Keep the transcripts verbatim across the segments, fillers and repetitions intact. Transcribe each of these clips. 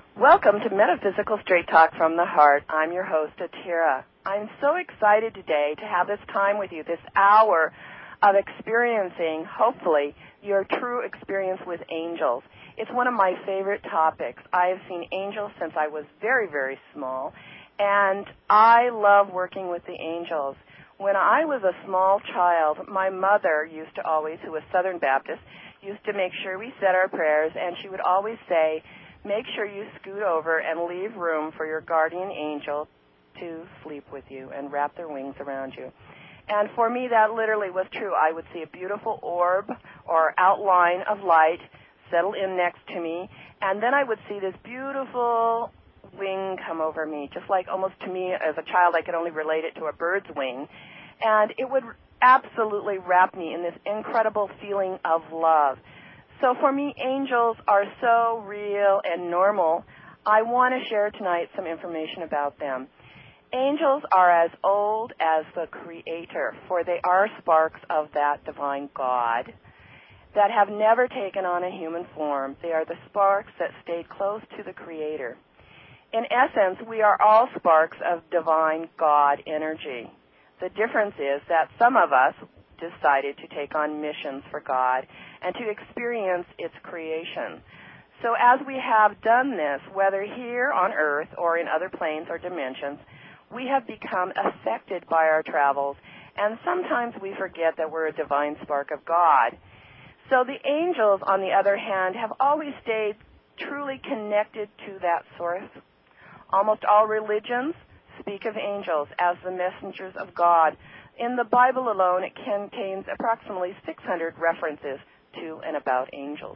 Welcome to Metaphysical Straight Talk from the Heart. I'm your host, Atira. I'm so excited today to have this time with you, this hour of experiencing, hopefully, your true experience with angels. It's one of my favorite topics. I have seen angels since I was very, very small, and I love working with the angels. When I was a small child, my mother used to always, who was Southern Baptist, used to make sure we said our prayers, and she would always say, make sure you scoot over and leave room for your guardian angel to sleep with you and wrap their wings around you. And for me, that literally was true. I would see a beautiful orb or outline of light settle in next to me, and then I would see this beautiful wing come over me, just like almost to me as a child, I could only relate it to a bird's wing. And it would absolutely wrap me in this incredible feeling of love. So for me, angels are so real and normal. I want to share tonight some information about them. Angels are as old as the Creator, for they are sparks of that divine God that have never taken on a human form. They are the sparks that stayed close to the Creator. In essence, we are all sparks of divine God energy. The difference is that some of us decided to take on missions for God and to experience its creation. So as we have done this, whether here on Earth or in other planes or dimensions, we have become affected by our travels, and sometimes we forget that we're a divine spark of God. So the angels, on the other hand, have always stayed truly connected to that source. Almost all religions speak of angels as the messengers of God. In the Bible alone, it contains approximately six hundred references to and about angels.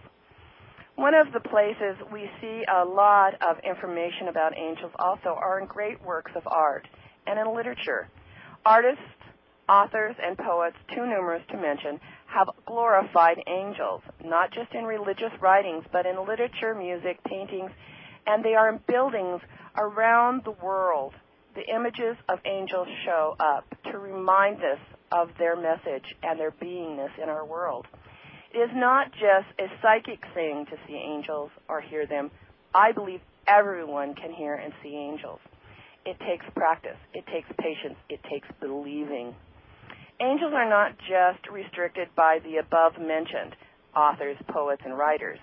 One of the places we see a lot of information about angels also are in great works of art and in literature. Artists, authors, and poets, too numerous to mention, have glorified angels, not just in religious writings, but in literature, music, paintings, and they are in buildings around the world. The images of angels show up to remind us of their message and their beingness in our world. It is not just a psychic thing to see angels or hear them. I believe everyone can hear and see angels. It takes practice. It takes patience. It takes believing. Angels are not just restricted by the above-mentioned authors, poets, and writers,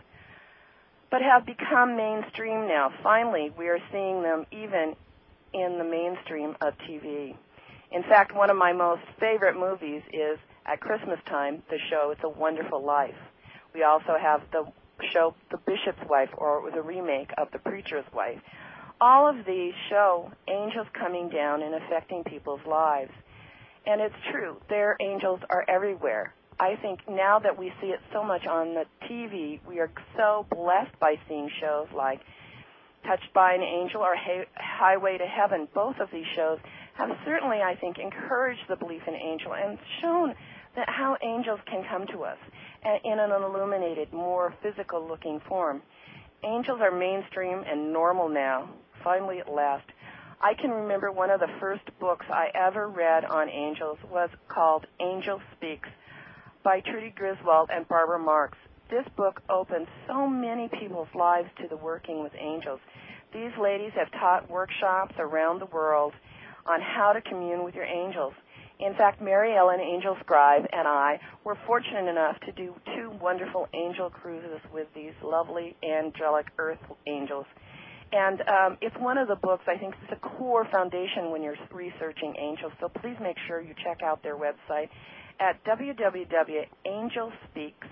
but have become mainstream now. Finally, we are seeing them even in the mainstream of T V. In fact, one of my most favorite movies is, at Christmas time, the show It's a Wonderful Life. We also have the show The Bishop's Wife, or the remake of The Preacher's Wife. All of these show angels coming down and affecting people's lives. And it's true, their angels are everywhere. I think now that we see it so much on the T V, we are so blessed by seeing shows like Touched by an Angel or Highway to Heaven. Both of these shows have certainly, I think, encouraged the belief in angel and shown that how angels can come to us in an illuminated, more physical-looking form. Angels are mainstream and normal now, finally at last. I can remember one of the first books I ever read on angels was called Angel Speaks by Trudy Griswold and Barbara Marx. This book opened so many people's lives to the working with angels. These ladies have taught workshops around the world on how to commune with your angels. In fact, Mary Ellen Angel Scribe and I were fortunate enough to do two wonderful angel cruises with these lovely angelic earth angels. And um, it's one of the books, I think, it's a core foundation when you're researching angels. So please make sure you check out their website at w w w dot angel speaks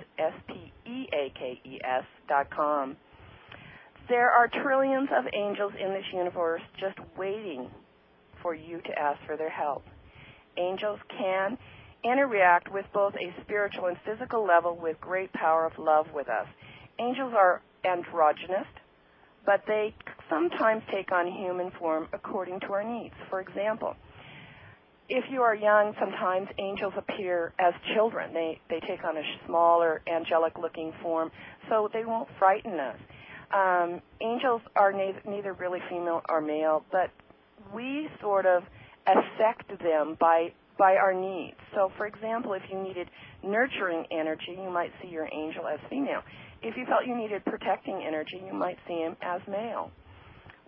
dot com. There are trillions of angels in this universe just waiting for you to ask for their help. Angels can interact with both a spiritual and physical level with great power of love with us. Angels are androgynous, but they sometimes take on human form according to our needs. For example, if you are young, sometimes angels appear as children. They they take on a smaller, angelic-looking form, so they won't frighten us. Um, angels are neither, neither really female or male, but we sort of affect them by by our needs. So, for example, if you needed nurturing energy, you might see your angel as female. If you felt you needed protecting energy, you might see him as male.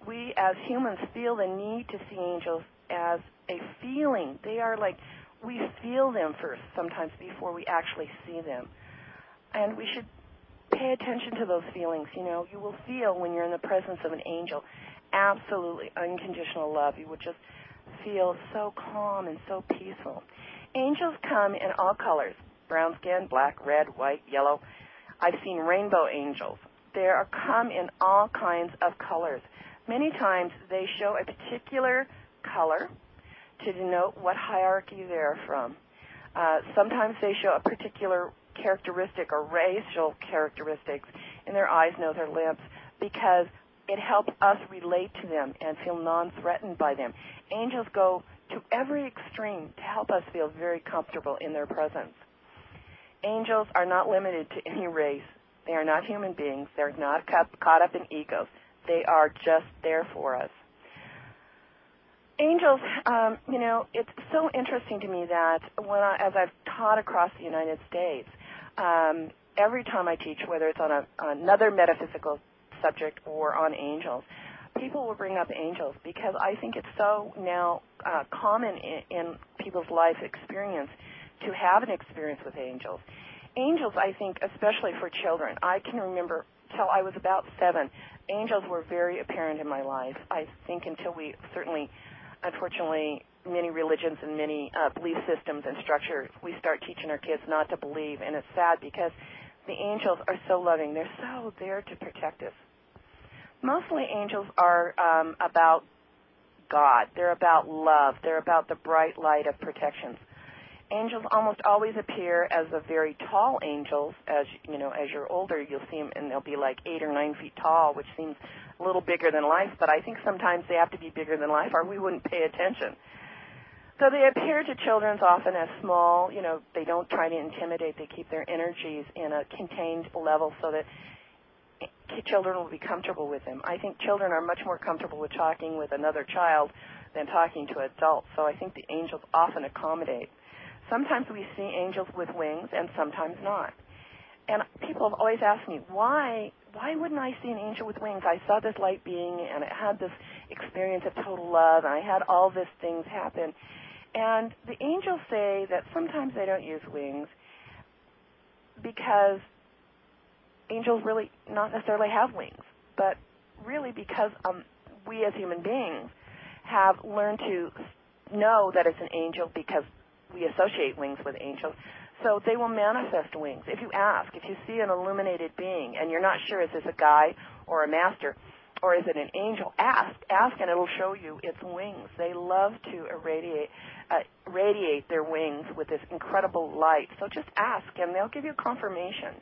we as humans feel the need to see angels as a feeling. They are like, we feel them first sometimes before we actually see them. And we should pay attention to those feelings. You know, you will feel when you're in the presence of an angel absolutely unconditional love. You will just feel so calm and so peaceful. Angels come in all colors, brown skin, black, red, white, yellow. I've seen rainbow angels. They are come in all kinds of colors. Many times they show a particular color to denote what hierarchy they're from. Uh, sometimes they show a particular characteristic or racial characteristics in their eyes, nose, or lips because it helps us relate to them and feel non-threatened by them. Angels go to every extreme to help us feel very comfortable in their presence. Angels are not limited to any race. They are not human beings. They're not caught up in egos. They are just there for us. Angels, um, you know, it's so interesting to me that when I, as I've taught across the United States, um, every time I teach, whether it's on a, another metaphysical subject or on angels, people will bring up angels because I think it's so now uh, common in, in people's life experience to have an experience with angels. Angels, I think, especially for children, I can remember till I was about seven, angels were very apparent in my life. I think until we certainly, unfortunately, many religions and many uh, belief systems and structures, we start teaching our kids not to believe, and it's sad because the angels are so loving. They're so there to protect us. Mostly angels are um, about God. They're about love. They're about the bright light of protection. Angels almost always appear as the very tall angels. As you know, as you're older, you'll see them, and they'll be like eight or nine feet tall, which seems a little bigger than life. But I think sometimes they have to be bigger than life, or we wouldn't pay attention. So they appear to children often as small. You know, they don't try to intimidate. They keep their energies in a contained level so that children will be comfortable with them. I think children are much more comfortable with talking with another child than talking to adults. So I think the angels often accommodate. Sometimes we see angels with wings and sometimes not. And people have always asked me, why why wouldn't I see an angel with wings? I saw this light being and I had this experience of total love and I had all these things happen. And the angels say that sometimes they don't use wings because angels really not necessarily have wings, but really because um, we as human beings have learned to know that it's an angel because we associate wings with angels, so they will manifest wings. If you ask, if you see an illuminated being and you're not sure is this a guy or a master or is it an angel, ask, ask and it'll show you its wings. They love to irradiate, uh, radiate their wings with this incredible light. So just ask and they'll give you confirmation.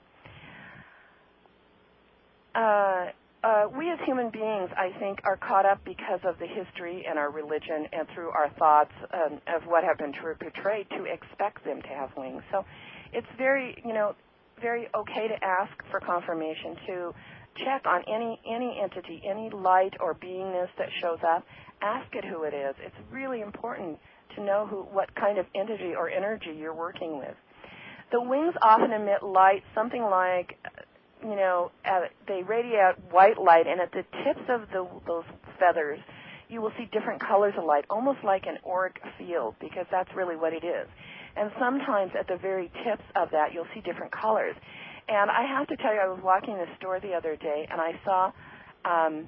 Uh, Uh, we as human beings, I think, are caught up because of the history and our religion and through our thoughts um, of what have been portrayed to expect them to have wings. So it's very, you know, very okay to ask for confirmation, to check on any, any entity, any light or beingness that shows up. Ask it who it is. It's really important to know who, what kind of entity or energy you're working with. The wings often emit light, something like, you know, uh, they radiate white light, and at the tips of the, those feathers, you will see different colors of light, almost like an auric field, because that's really what it is. And sometimes at the very tips of that, you'll see different colors. And I have to tell you, I was walking in the store the other day, and I saw um,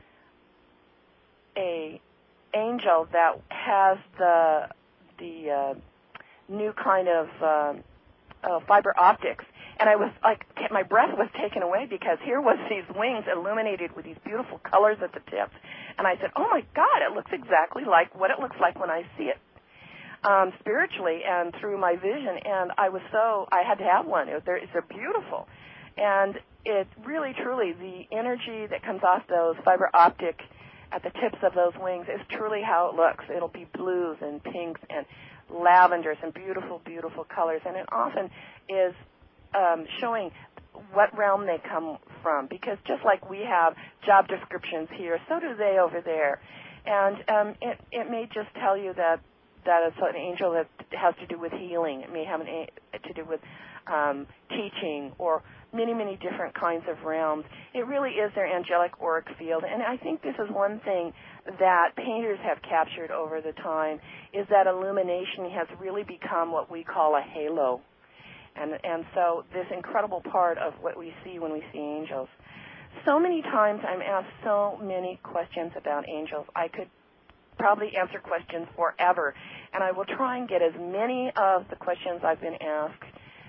a angel that has the the uh, new kind of uh, uh, fiber optics. And I was like, my breath was taken away because here was these wings illuminated with these beautiful colors at the tips. And I said, oh my God, it looks exactly like what it looks like when I see it um, spiritually and through my vision. And I was so, I had to have one. It, they're, they're beautiful. And it really, truly, the energy that comes off those fiber optic at the tips of those wings is truly how it looks. It'll be blues and pinks and lavenders and beautiful, beautiful colors. And it often is Um, showing what realm they come from, because just like we have job descriptions here, so do they over there. And um, it, it may just tell you that that it's an angel that has to do with healing. It may have an a- to do with um, teaching or many, many different kinds of realms. It really is their angelic auric field. And I think this is one thing that painters have captured over the time, is that illumination has really become what we call a halo. And, and so this incredible part of what we see when we see angels. So many times I'm asked so many questions about angels. I could probably answer questions forever, and I will try and get as many of the questions I've been asked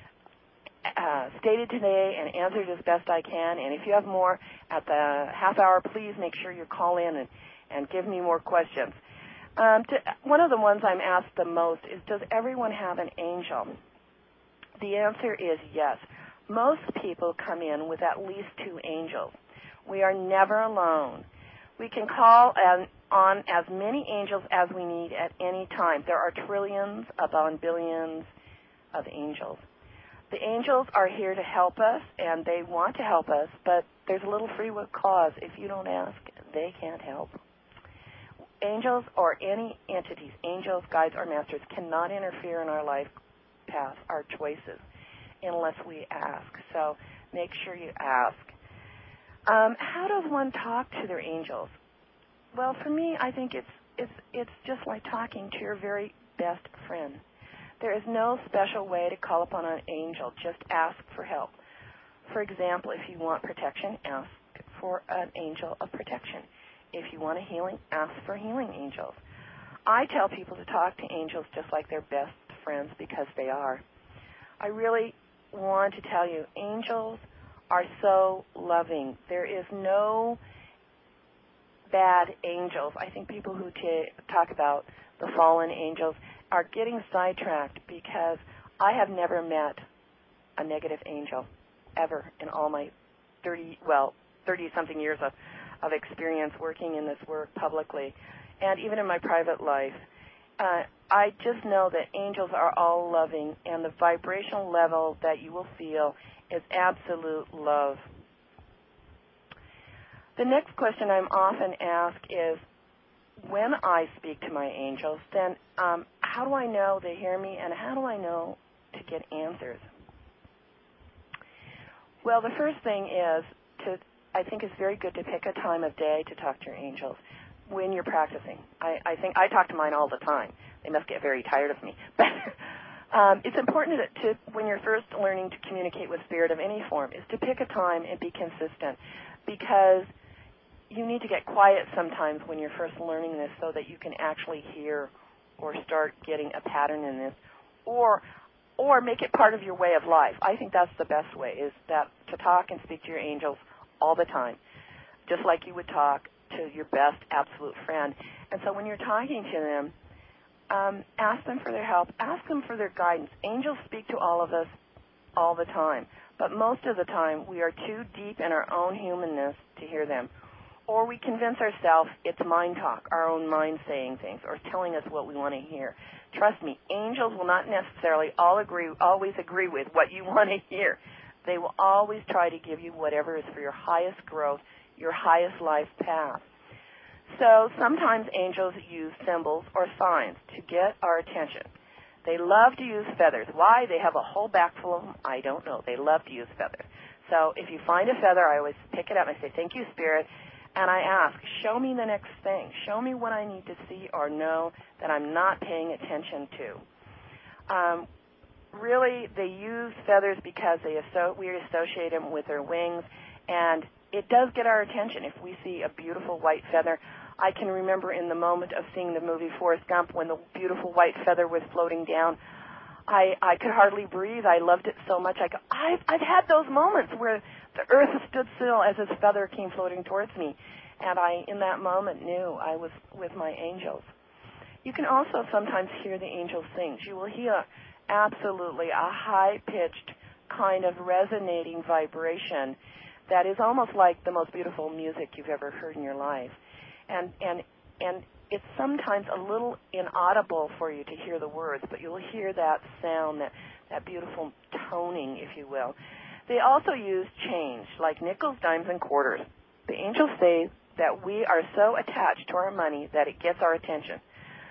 uh, stated today and answered as best I can. And if you have more at the half hour, please make sure you call in and, and give me more questions. Um, to, one of the ones I'm asked the most is, does everyone have an angel? The answer is yes. Most people come in with at least two angels. We are never alone. We can call an, on as many angels as we need at any time. There are trillions upon billions of angels. The angels are here to help us, and they want to help us, but there's a little free will clause. If you don't ask, they can't help. Angels or any entities, angels, guides, or masters, cannot interfere in our life path, our choices, unless we ask. So make sure you ask. Um, how does one talk to their angels? Well, for me, I think it's it's it's just like talking to your very best friend. There is no special way to call upon an angel. Just ask for help. For example, if you want protection, ask for an angel of protection. If you want a healing, ask for healing angels. I tell people to talk to angels just like their best friends, because they are. I really want to tell you, angels are so loving. There is no bad angels. I think people who t- talk about the fallen angels are getting sidetracked, because I have never met a negative angel ever in all my thirty, well, thirty-something years of, of experience working in this work publicly, and even in my private life. Uh, I just know that angels are all loving, and the vibrational level that you will feel is absolute love. The next question I'm often asked is, when I speak to my angels, then um, how do I know they hear me, and how do I know to get answers? Well, the first thing is to, I think it's very good to pick a time of day to talk to your angels when you're practicing. I, I think I talk to mine all the time. They must get very tired of me. But um, it's important to, to, when you're first learning to communicate with spirit of any form, is to pick a time and be consistent, because you need to get quiet sometimes when you're first learning this, so that you can actually hear or start getting a pattern in this, or or make it part of your way of life. I think that's the best way, is that to talk and speak to your angels all the time, just like you would talk to your best absolute friend. And so when you're talking to them, um, ask them for their help. Ask them for their guidance. Angels speak to all of us all the time, but most of the time we are too deep in our own humanness to hear them. Or we convince ourselves it's mind talk, our own mind saying things or telling us what we want to hear. Trust me, angels will not necessarily all agree, always agree with what you want to hear. They will always try to give you whatever is for your highest growth, your highest life path. So sometimes angels use symbols or signs to get our attention. They love to use feathers. Why? They have a whole back full of them. I don't know. They love to use feathers. So if you find a feather, I always pick it up and I say, thank you, Spirit. And I ask, show me the next thing. Show me what I need to see or know that I'm not paying attention to. Um, really, they use feathers because they asso- we associate them with their wings, and it does get our attention. If we see a beautiful white feather, I can remember in the moment of seeing the movie Forrest Gump when the beautiful white feather was floating down, I, I could hardly breathe. I loved it so much. I go, I've, I've had those moments where the earth stood still as this feather came floating towards me, and I, in that moment, knew I was with my angels. You can also sometimes hear the angels sing. You will hear absolutely a high-pitched kind of resonating vibration that is almost like the most beautiful music you've ever heard in your life. And and and it's sometimes a little inaudible for you to hear the words, but you'll hear that sound, that, that beautiful toning, if you will. They also use change, like nickels, dimes, and quarters. The angels say that we are so attached to our money that it gets our attention.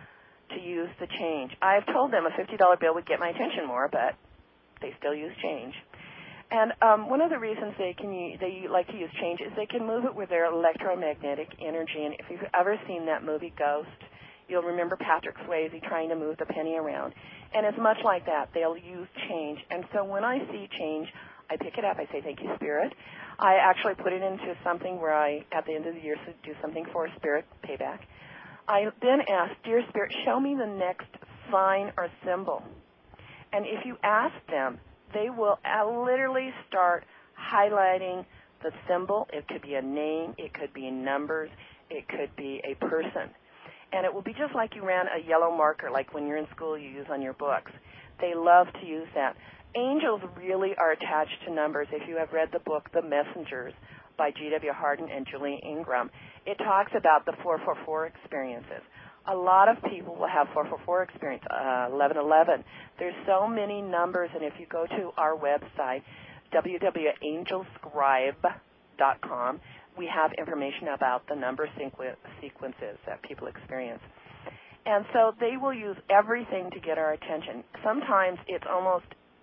to use the change. I've told them a fifty dollar bill would get my attention more, but they still use change. And um, one of the reasons they can use, they like to use change is they can move it with their electromagnetic energy. And if you've ever seen that movie Ghost, you'll remember Patrick Swayze trying to move the penny around. And it's much like that. They'll use change. And so when I see change, I pick it up. I say, thank you, Spirit. I actually put it into something where I, at the end of the year, do something for Spirit payback. I then ask, dear Spirit, show me the next sign or symbol. And if you ask them, they will uh, literally start highlighting the symbol. It could be a name. It could be numbers. It could be a person. And it will be just like you ran a yellow marker, like when you're in school you use on your books. They love to use that. Angels really are attached to numbers. If you have read the book The Messengers by G W Hardin and Julia Ingram, it talks about the four four four experiences. A lot of people will have four four four experience, uh, eleven eleven. There's so many numbers, and if you go to our website, w w w dot angel scribe dot com, we have information about the number sequ- sequences that people experience. And so they will use everything to get our attention. Sometimes it's almost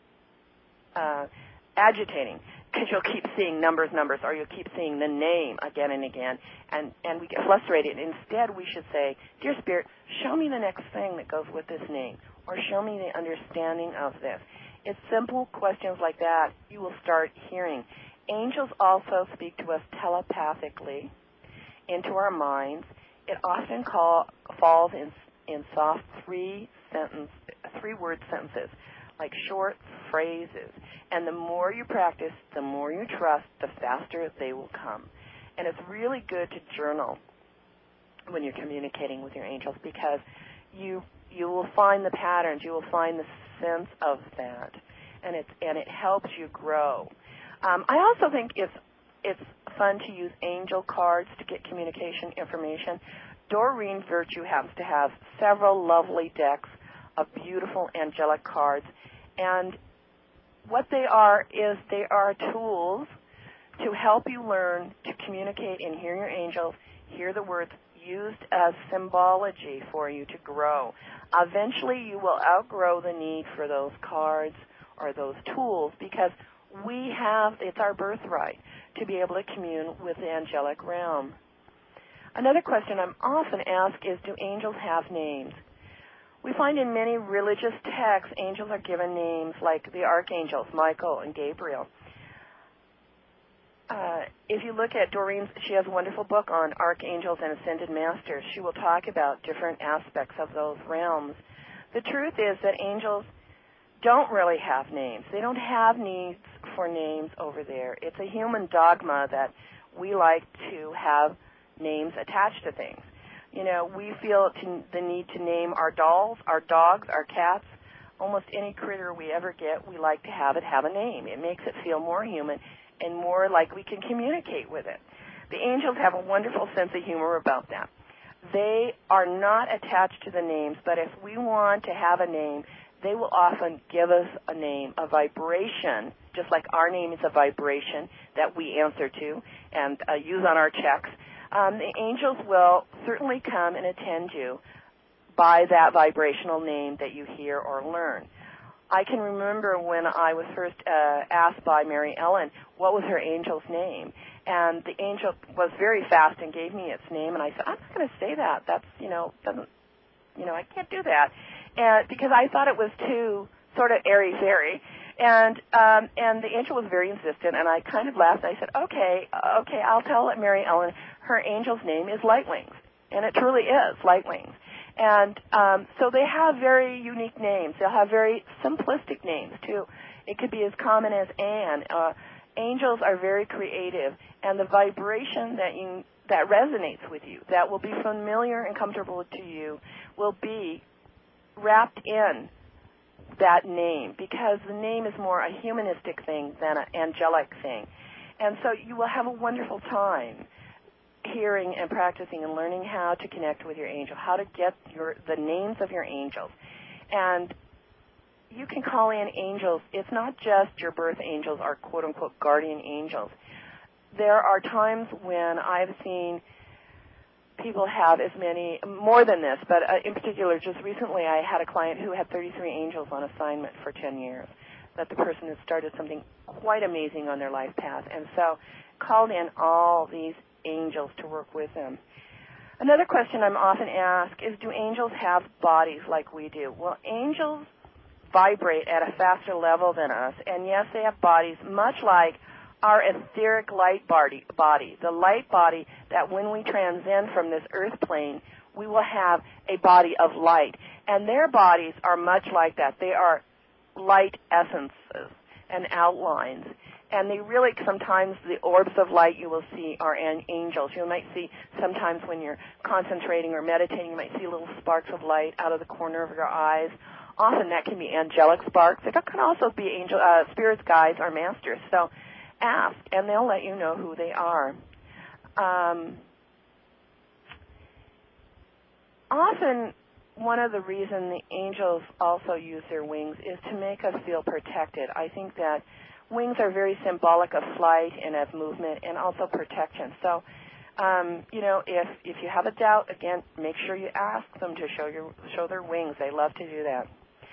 uh, agitating, because you'll keep seeing numbers, numbers, or you'll keep seeing the name again and again, and, and we get frustrated. Instead, we should say, dear Spirit, show me the next thing that goes with this name, or show me the understanding of this. It's simple questions like that you will start hearing. Angels also speak to us telepathically into our minds. It often call, falls in, in soft three sentence, three-word sentences, like short phrases. And the more you practice, the more you trust, the faster they will come. And it's really good to journal when you're communicating with your angels, because you you will find the patterns, you will find the sense of that, and it's and it helps you grow. Um, I also think it's it's fun to use angel cards to get communication information. Doreen Virtue happens to have several lovely decks of beautiful angelic cards, and what they are is they are tools to help you learn to communicate and hear your angels, hear the words used as symbology for you to grow. Eventually you will outgrow the need for those cards or those tools, because we have, it's our birthright to be able to commune with the angelic realm. Another question I'm often asked is, do angels have names? We find in many religious texts angels are given names, like the archangels, Michael and Gabriel. Uh, if you look at Doreen's, she has a wonderful book on archangels and ascended masters. She will talk about different aspects of those realms. The truth is that angels don't really have names. They don't have needs for names over there. It's a human dogma that we like to have names attached to things. You know, we feel to, the need to name our dolls, our dogs, our cats, almost any critter we ever get, we like to have it have a name. It makes it feel more human and more like we can communicate with it. The angels have a wonderful sense of humor about that. They are not attached to the names, but if we want to have a name, they will often give us a name, a vibration, just like our name is a vibration that we answer to and uh, use on our checks. Um, the angels will certainly come and attend you by that vibrational name that you hear or learn. I can remember when I was first uh, asked by Mary Ellen what was her angel's name, and the angel was very fast and gave me its name, and I said, I'm not going to say that. That's, you know, doesn't, you know, I can't do that, and because I thought it was too sort of airy-fairy. And um, and the angel was very insistent, and I kind of laughed. I said, okay, okay, I'll tell Mary Ellen her angel's name is Lightwings, and it truly is Lightwings. And um, so they have very unique names. They'll have very simplistic names, too. It could be as common as Anne. Uh, angels are very creative, and the vibration that you that resonates with you, that will be familiar and comfortable to you, will be wrapped in that name, because the name is more a humanistic thing than an angelic thing. And so you will have a wonderful time hearing and practicing and learning how to connect with your angel, how to get your the names of your angels. And you can call in angels. It's not just your birth angels or quote-unquote guardian angels. There are times when I've seen people have as many, more than this, but uh, in particular, just recently I had a client who had thirty-three angels on assignment for ten years, that the person had started something quite amazing on their life path, and so called in all these angels to work with them. Another question I'm often asked is, do angels have bodies like we do? Well, angels vibrate at a faster level than us, and yes, they have bodies much like our etheric light body, body, the light body that when we transcend from this earth plane, we will have a body of light. And their bodies are much like that. They are light essences and outlines. And they really, sometimes the orbs of light you will see are an angels. You might see sometimes when you're concentrating or meditating, you might see little sparks of light out of the corner of your eyes. Often that can be angelic sparks. It can also be angel, uh, spirits, guides, or masters. So ask, and they'll let you know who they are. Um, often, one of the reasons the angels also use their wings is to make us feel protected. I think that wings are very symbolic of flight and of movement and also protection. So, um, you know, if if you have a doubt, again, make sure you ask them to show your show their wings. They love to do that.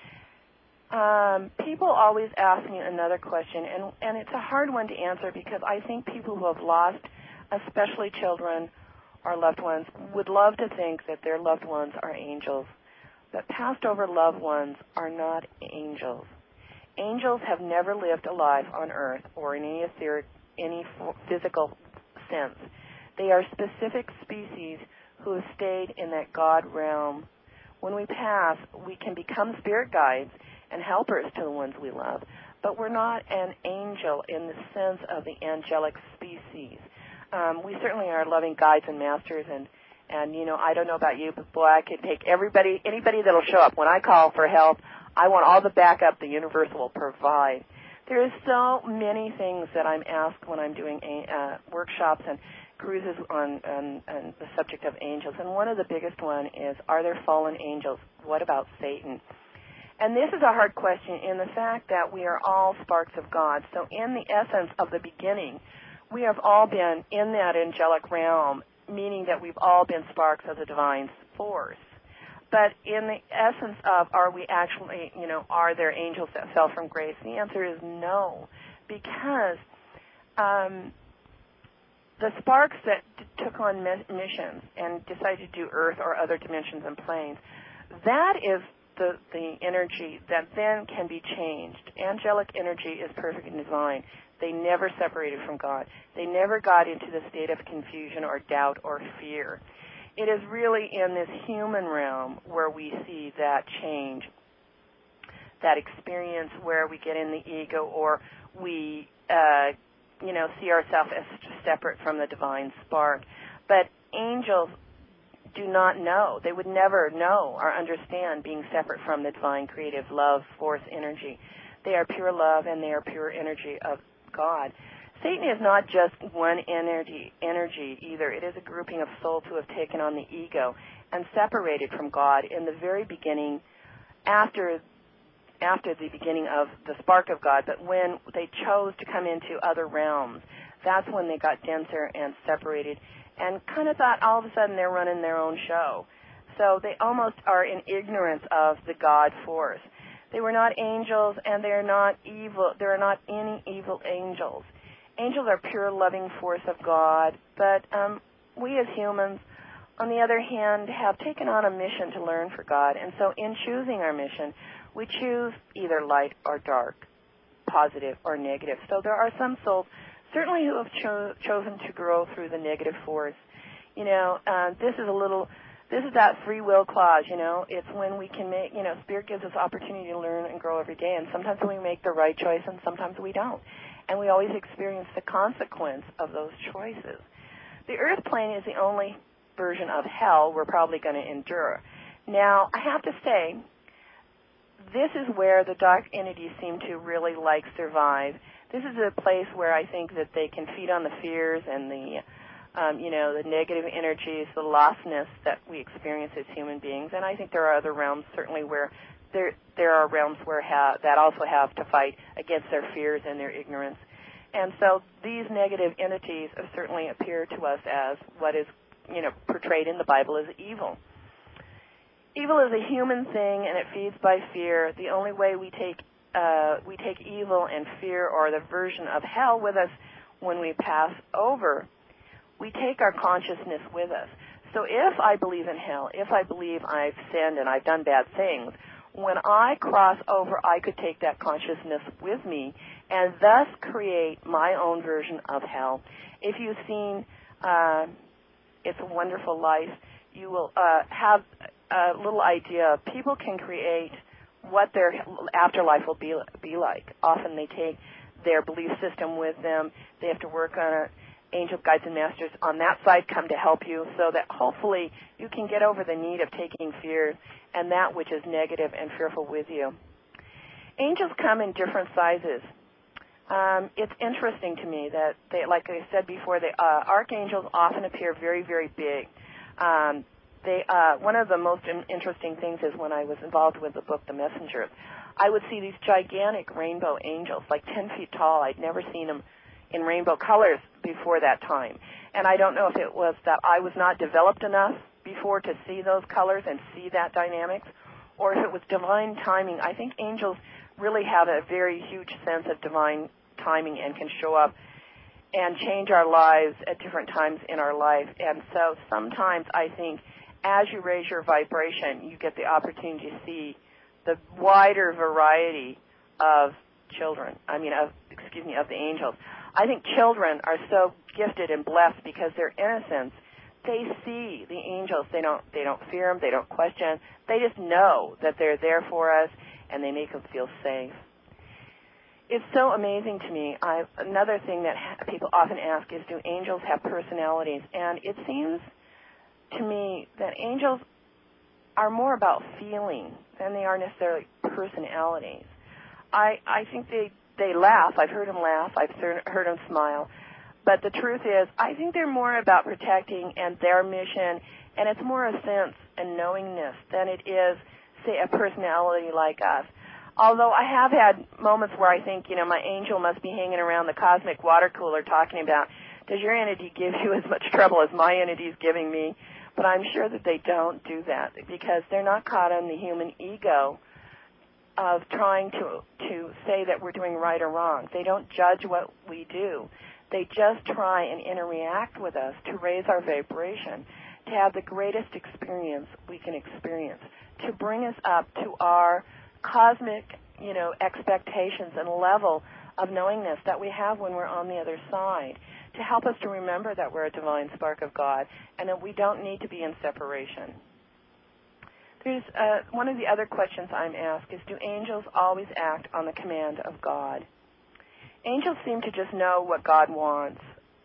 Um, people always ask me another question, and, and it's a hard one to answer because I think people who have lost, especially children or loved ones, would love to think that their loved ones are angels. But passed over loved ones are not angels. Angels have never lived alive on earth or in any etheric, any physical sense. They are specific species who have stayed in that God realm. When we pass, we can become spirit guides and helpers to the ones we love, but we're not an angel in the sense of the angelic species. Um, we certainly are loving guides and masters, and, and, you know, I don't know about you, but boy, I could take everybody, anybody that'll show up. When I call for help, I want all the backup the universe will provide. There is so many things that I'm asked when I'm doing uh, workshops and cruises on, on, on the subject of angels, and one of the biggest one is, are there fallen angels? What about Satan? And this is a hard question in the fact that we are all sparks of God. So in the essence of the beginning, we have all been in that angelic realm, meaning that we've all been sparks of the divine force. But in the essence of, are we actually, you know, are there angels that fell from grace? The answer is no, because um, the sparks that d- took on missions and decided to do Earth or other dimensions and planes, that is the, the energy that then can be changed. Angelic energy is perfect and divine. They never separated from God. They never got into the state of confusion or doubt or fear. It is really in this human realm where we see that change, that experience where we get in the ego or we, uh, you know, see ourselves as separate from the divine spark. But angels do not know. They would never know or understand being separate from the divine creative love force energy. They are pure love and they are pure energy of God. Satan is not just one energy, energy either. It is a grouping of souls who have taken on the ego and separated from God in the very beginning, after after the beginning of the spark of God. But when they chose to come into other realms, that's when they got denser and separated and kind of thought all of a sudden they're running their own show. So they almost are in ignorance of the God force. They were not angels, and they're not evil. There are not any evil angels. Angels are pure loving force of God, but um, we as humans, on the other hand, have taken on a mission to learn for God, and so in choosing our mission, we choose either light or dark, positive or negative. So there are some souls certainly who have cho- chosen to grow through the negative force. You know, uh, this is a little, this is that free will clause, you know. It's when we can make, you know, Spirit gives us opportunity to learn and grow every day, and sometimes we make the right choice and sometimes we don't. And we always experience the consequence of those choices. The earth plane is the only version of hell we're probably going to endure. Now, I have to say, this is where the dark entities seem to really like survive. This is a place where I think that they can feed on the fears and the, um, you know, the negative energies, the lostness that we experience as human beings. And I think there are other realms certainly where there there are realms where ha- that also have to fight against their fears and their ignorance. And so these negative entities certainly appear to us as what is you know, portrayed in the Bible as evil. Evil is a human thing, and it feeds by fear. The only way we take uh, we take evil and fear, or the version of hell, with us when we pass over, we take our consciousness with us. So if I believe in hell, if I believe I've sinned and I've done bad things, when I cross over, I could take that consciousness with me and thus create my own version of hell. If you've seen uh, It's a Wonderful Life, you will uh, have a little idea. People can create what their afterlife will be be like. Often they take their belief system with them. They have to work on it. Angel guides and masters on that side come to help you, so that hopefully you can get over the need of taking fear and that which is negative and fearful with you. Angels come in different sizes. Um, it's interesting to me that, they, like I said before, the uh, archangels often appear very, very big. Um, they, uh, one of the most interesting things is when I was involved with the book The Messengers, I would see these gigantic rainbow angels, like ten feet tall. I'd never seen them in rainbow colors before that time. And I don't know if it was that I was not developed enough before to see those colors and see that dynamics, or if it was divine timing. I think angels really have a very huge sense of divine timing and can show up and change our lives at different times in our life. And so sometimes I think as you raise your vibration, you get the opportunity to see the wider variety of children, I mean, of, excuse me, of the angels. I think children are so gifted and blessed because their innocence. They see the angels. They don't. They don't fear them. They don't question. They just know that they're there for us, and they make us feel safe. It's so amazing to me. I, another thing that ha- people often ask is, do angels have personalities? And it seems to me that angels are more about feeling than they are necessarily personalities. I I think they. They laugh. I've heard them laugh. I've heard them smile. But the truth is, I think they're more about protecting and their mission, and it's more a sense and knowingness than it is, say, a personality like us. Although I have had moments where I think, you know, my angel must be hanging around the cosmic water cooler talking about, does your entity give you as much trouble as my entity is giving me? But I'm sure that they don't do that because they're not caught in the human ego of trying to to say that we're doing right or wrong. They don't judge what we do. They just try and interact with us to raise our vibration, to have the greatest experience we can experience, to bring us up to our cosmic, you know, expectations and level of knowingness that we have when we're on the other side, to help us to remember that we're a divine spark of God and that we don't need to be in separation. There's uh, one of the other questions I'm asked is, do angels always act on the command of God? Angels seem to just know what God wants,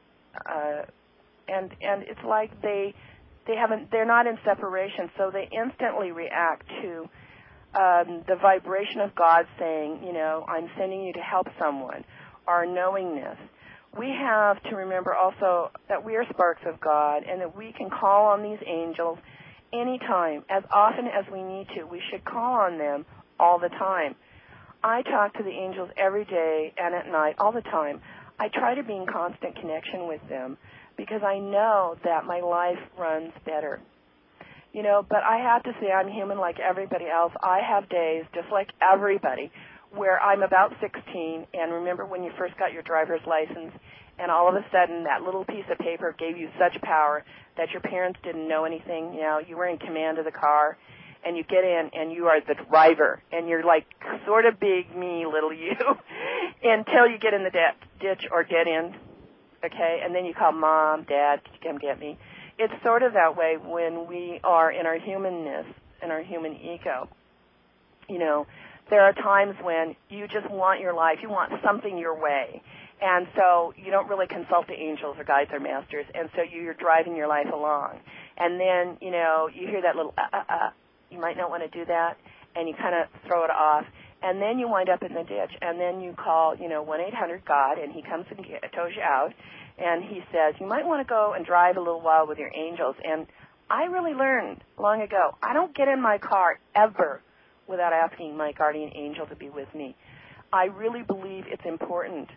uh, and and it's like they they haven't they're not in separation, so they instantly react to um, the vibration of God saying, you know, I'm sending you to help someone, our knowingness. We have to remember also that we are sparks of God and that we can call on these angels anytime, as often as we need to. We should call on them all the time. I talk to the angels every day and at night, all the time. I try to be in constant connection with them because I know that my life runs better. You know, but I have to say I'm human like everybody else. I have days, just like everybody, where I'm about sixteen, and remember when you first got your driver's license, and all of a sudden that little piece of paper gave you such power that your parents didn't know anything. You know, you were in command of the car, and you get in, and you are the driver, and you're like sort of big me, little you, until you get in the de- ditch or get in, okay? And then you call Mom, Dad, come get me. It's sort of that way when we are in our humanness, in our human ego. You know, there are times when you just want your life, you want something your way. And so you don't really consult the angels or guides or masters, and so you're driving your life along. And then, you know, you hear that little, uh, uh, uh, you might not want to do that, and you kind of throw it off. And then you wind up in the ditch, and then you call, you know, one eight hundred God, and he comes and tows you out, and he says, you might want to go and drive a little while with your angels. And I really learned long ago, I don't get in my car ever without asking my guardian angel to be with me. I really believe it's important.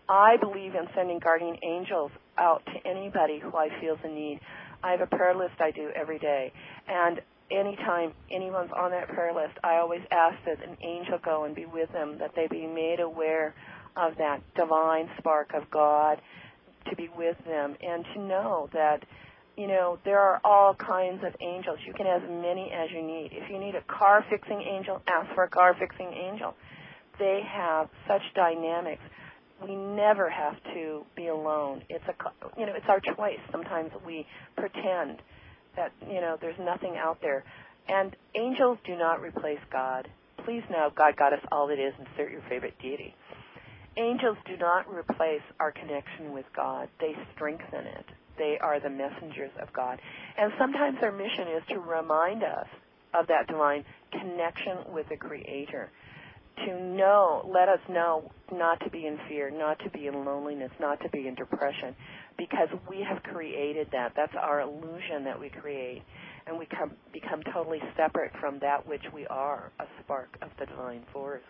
I believe in sending guardian angels out to anybody who I feel the need. I have a prayer list I do every day, and anytime anyone's on that prayer list, I always ask that an angel go and be with them, that they be made aware of that divine spark of God, to be with them, and to know that, you know, there are all kinds of angels. You can have as many as you need. If you need a car-fixing angel, ask for a car-fixing angel. They have such dynamics. We never have to be alone. It's a, you know, it's our choice. Sometimes we pretend that, you know, there's nothing out there. And angels do not replace God. Please know, God got us all it is. Insert your favorite deity. Angels do not replace our connection with God. They strengthen it. They are the messengers of God. And sometimes their mission is to remind us of that divine connection with the Creator. To know, let us know not to be in fear, not to be in loneliness, not to be in depression, because we have created that. That's our illusion that we create, and we come, become totally separate from that which we are, a spark of the divine force.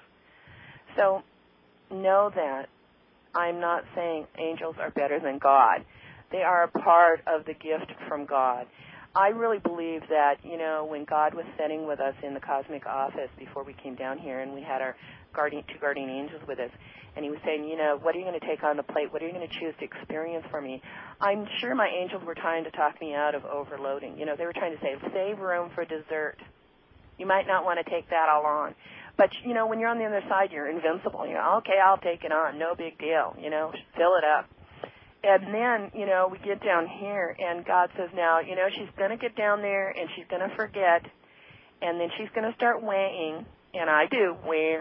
So know that I'm not saying angels are better than God. They are a part of the gift from God. I really believe that, you know, when God was sitting with us in the cosmic office before we came down here, and we had our guardian, two guardian angels with us, and he was saying, you know, what are you going to take on the plate? What are you going to choose to experience for me? I'm sure my angels were trying to talk me out of overloading. You know, they were trying to say, save room for dessert. You might not want to take that all on. But, you know, when you're on the other side, you're invincible. You know, okay, I'll take it on. No big deal. You know, fill it up. And then, you know, we get down here, and God says, now, you know, she's going to get down there, and she's going to forget, and then she's going to start weighing, and I do, weigh.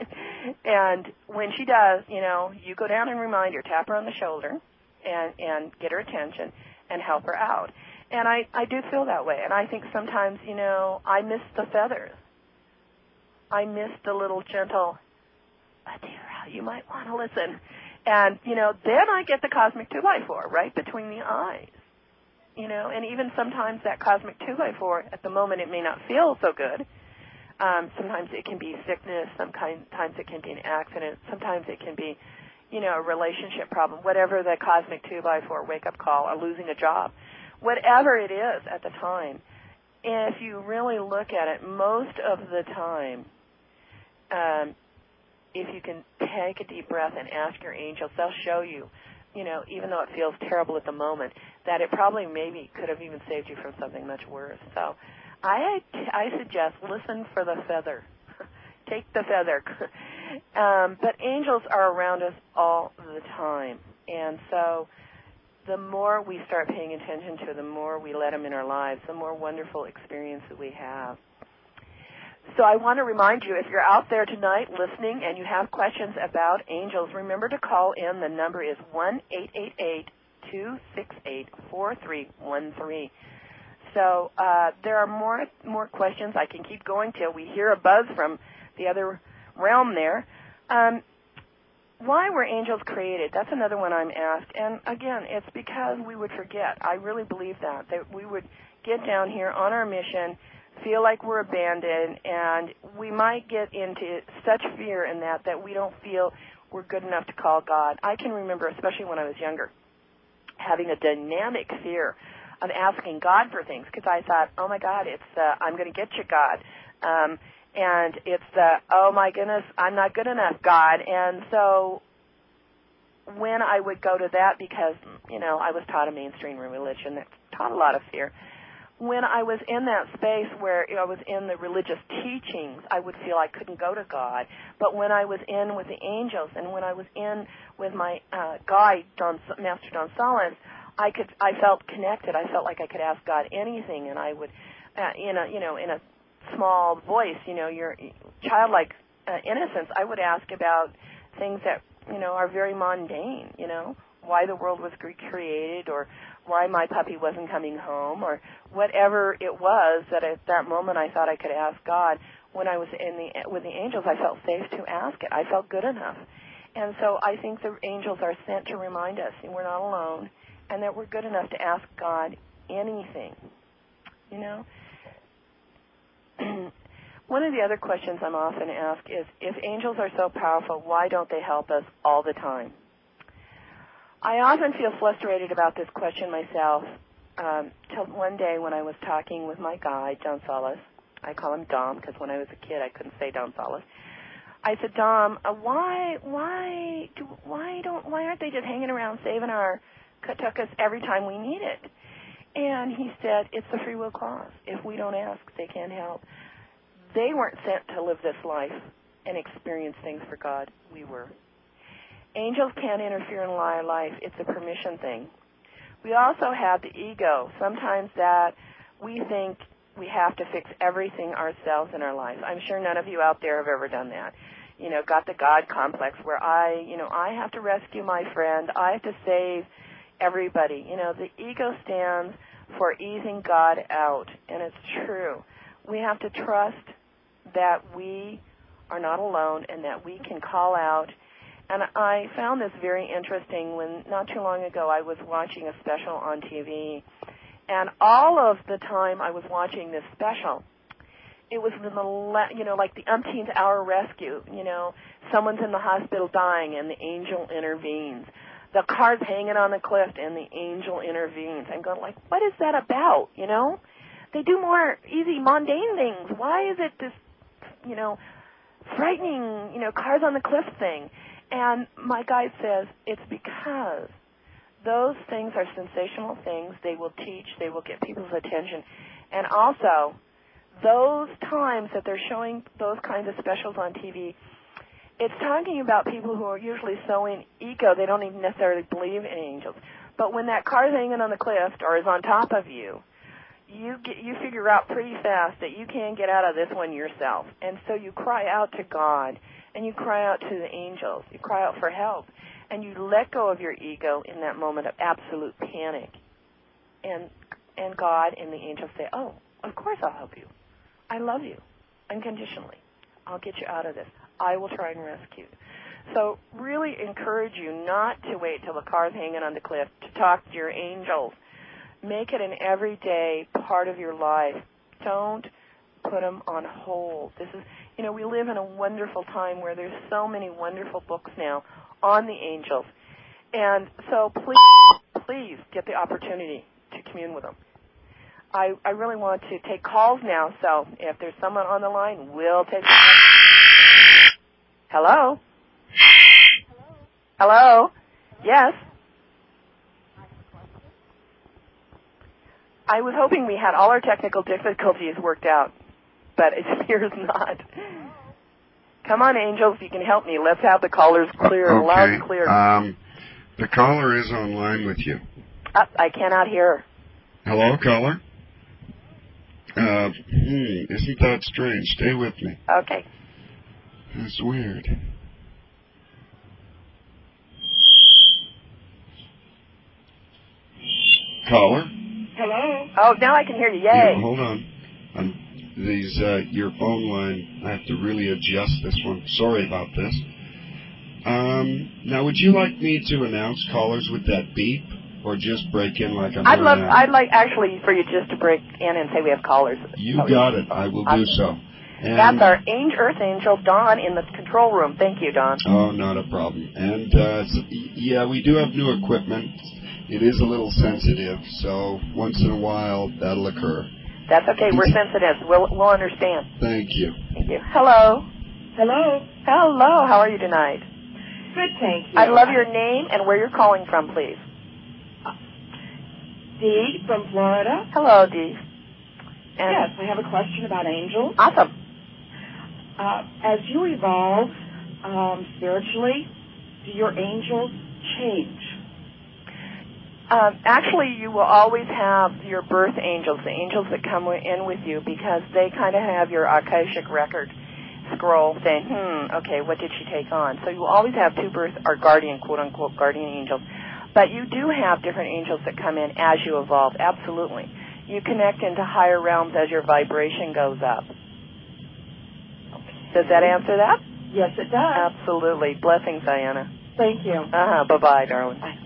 And when she does, you know, you go down and remind her, tap her on the shoulder, and, and get her attention, and help her out. And I, I do feel that way, and I think sometimes, you know, I miss the feathers. I miss the little gentle, Adira, you might want to listen. And, you know, then I get the cosmic two by four right between the eyes. You know, and even sometimes that cosmic two by four, at the moment it may not feel so good. Um, sometimes it can be sickness. Sometimes it can be an accident. Sometimes it can be, you know, a relationship problem. Whatever the cosmic two by four wake-up call, or losing a job. Whatever it is at the time, if you really look at it, most of the time, um, if you can take a deep breath and ask your angels, they'll show you, you know, even though it feels terrible at the moment, that it probably maybe could have even saved you from something much worse. So I I suggest listen for the feather. Take the feather. um, but angels are around us all the time. And so the more we start paying attention to, the more we let them in our lives, the more wonderful experience that we have. So I want to remind you, if you're out there tonight listening and you have questions about angels, remember to call in. The number is one eight eight eight, two six eight, four three one three. So uh, there are more more questions. I can keep going till we hear a buzz from the other realm there. Um, why were angels created? That's another one I'm asked. And again, it's because we would forget. I really believe that, that we would get down here on our mission, feel like we're abandoned, and we might get into such fear in that that we don't feel we're good enough to call God. I can remember, especially when I was younger, having a dynamic fear of asking God for things, because I thought, oh my God, it's uh, I'm going to get you, God. Um, and it's the, oh my goodness, I'm not good enough, God. And so when I would go to that, because, you know, I was taught a mainstream religion that taught a lot of fear, when I was in that space where I was in the religious teachings, I would feel I couldn't go to God. But when I was in with the angels, and when I was in with my uh, guide, Don, Master Don Salas, I could, I felt connected. I felt like I could ask God anything, and I would, uh, in a, you know, in a small voice, you know, your childlike uh, innocence, I would ask about things that, you know, are very mundane. You know, why the world was created, or why my puppy wasn't coming home, or whatever it was that at that moment I thought I could ask God. When I was in the with the angels, I felt safe to ask it. I felt good enough. And so I think the angels are sent to remind us we're not alone, and that we're good enough to ask God anything, you know. One of the other questions I'm often asked is, if angels are so powerful, why don't they help us all the time? I often feel frustrated about this question myself, um, till one day when I was talking with my guide, Don Solis. I call him Dom because when I was a kid I couldn't say Don Solis. I said, Dom, uh, why, why, do, why don't, why aren't they just hanging around saving our katukas every time we need it? And he said, it's the free will clause. If we don't ask, they can't help. They weren't sent to live this life and experience things for God. We were. Angels can't interfere in our life. It's a permission thing. We also have the ego. Sometimes that we think we have to fix everything ourselves in our life. I'm sure none of you out there have ever done that. You know, got the God complex where I, you know, I have to rescue my friend. I have to save everybody. You know, the ego stands for easing God out, and it's true. We have to trust that we are not alone and that we can call out. And I found this very interesting when not too long ago I was watching a special on T V, and all of the time I was watching this special, it was in the, you know, like the umpteenth hour rescue. You know, someone's in the hospital dying and the angel intervenes. The car's hanging on the cliff and the angel intervenes. I'm going like, what is that about, you know? They do more easy, mundane things. Why is it this, you know, frightening, you know, cars on the cliff thing? And my guide says it's because those things are sensational things. They will teach. They will get people's attention. And also, those times that they're showing those kinds of specials on T V, it's talking about people who are usually so in ego they don't even necessarily believe in angels. But when that car's hanging on the cliff or is on top of you, you get, you figure out pretty fast that you can't get out of this one yourself. And so you cry out to God, and you cry out to the angels. You cry out for help. And you let go of your ego in that moment of absolute panic. And and God and the angels say, oh, of course I'll help you. I love you unconditionally. I'll get you out of this. I will try and rescue. So really encourage you not to wait till the car's hanging on the cliff to talk to your angels. Make it an everyday part of your life. Don't put them on hold. This is, you know, we live in a wonderful time where there's so many wonderful books now on the angels. And so please, please get the opportunity to commune with them. I, I really want to take calls now, so if there's someone on the line, we'll take calls. Hello? Hello? Hello? Yes? I was hoping we had all our technical difficulties worked out, but it appears not. Come on, angels, you can help me. Let's have the callers clear, okay. loud and clear. Um, the caller is online with you. Uh, I cannot hear her. Hello, caller? Uh, hmm, isn't that strange? Stay with me. Okay. That's weird. Caller? Hello? Oh, now I can hear you. Yay. Yeah, hold on. Um, these, uh, your phone line, I have to really adjust this one. Sorry about this. Um, now, would you like me to announce callers with that beep, or just break in like I'm I'd doing love, now? I'd like actually for you just to break in and say we have callers. You got it. I will do so. And that's our angel, Earth Angel, Dawn, in the control room. Thank you, Dawn. Oh, not a problem. And, uh, so, yeah, we do have new equipment. It is a little sensitive, so once in a while that'll occur. That's okay. We're sensitive. We'll, we'll understand. Thank you. Thank you. Hello. Hello. Hello. How are you tonight? Good, thank you. I'd love your name and where you're calling from, please. Dee from Florida. Hello, Dee. And yes, I have a question about angels. Awesome. Uh, as you evolve um, spiritually, do your angels change? Um, actually, you will always have your birth angels, the angels that come in with you, because they kind of have your Akashic record scroll saying, hmm, okay, what did she take on? So you will always have two birth, or guardian, quote-unquote, guardian angels. But you do have different angels that come in as you evolve, absolutely. You connect into higher realms as your vibration goes up. Okay. Does that answer that? Yes, it does. Absolutely. Blessings, Diana. Thank you. Uh-huh. Bye-bye, darling. Bye.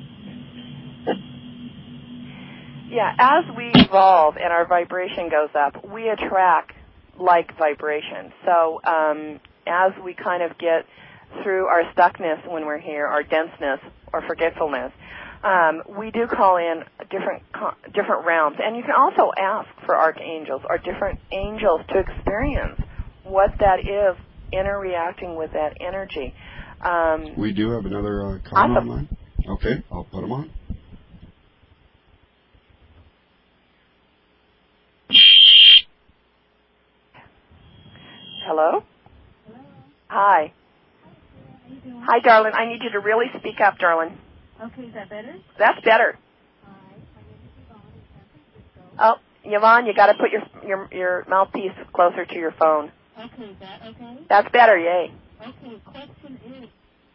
Yeah, as we evolve and our vibration goes up, we attract like vibration. So um, as we kind of get through our stuckness when we're here, our denseness, or forgetfulness. Um, we do call in different different realms, and you can also ask for archangels or different angels to experience what that is, interreacting with that energy. Um, we do have another uh, call awesome. online. Okay, I'll put them on. Hello? Hello. Hi. Hi, how you doing? Hi, darling. I need you to really speak up, darling. Okay, is that better? That's better. Hi, my name is Yvonne in San Francisco. Oh, Yvonne, you got to put your your your mouthpiece closer to your phone. Okay, is that okay? That's better, yay. Okay, question is,